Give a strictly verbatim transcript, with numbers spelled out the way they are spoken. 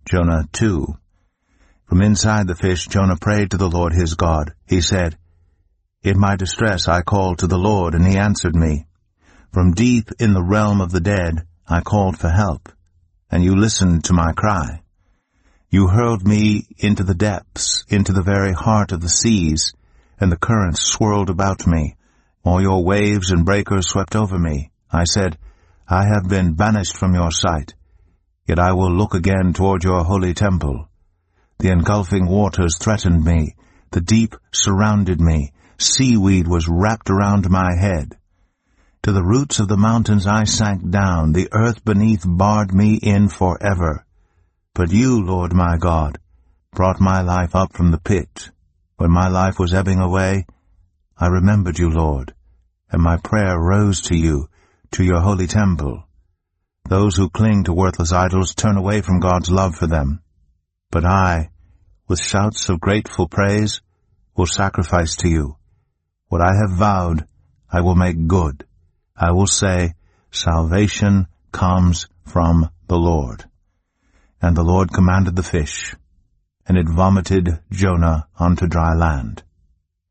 Jonah two. From inside the fish Jonah prayed to the Lord his God. He said, In my distress I called to the Lord, and he answered me. From deep in the realm of the dead I called for help, and you listened to my cry. You hurled me into the depths, into the very heart of the seas, and the currents swirled about me. All your waves and breakers swept over me. I said, I have been banished from your sight. Yet I will look again toward your holy temple. The engulfing waters threatened me. The deep surrounded me. Seaweed was wrapped around my head. To the roots of the mountains I sank down. The earth beneath barred me in forever. But you, Lord my God, brought my life up from the pit. When my life was ebbing away, I remembered you, Lord, and my prayer rose to you, to your holy temple. Those who cling to worthless idols turn away from God's love for them. But I, with shouts of grateful praise, will sacrifice to you. What I have vowed, I will make good. I will say, Salvation comes from the Lord. And the Lord commanded the fish, and it vomited Jonah onto dry land.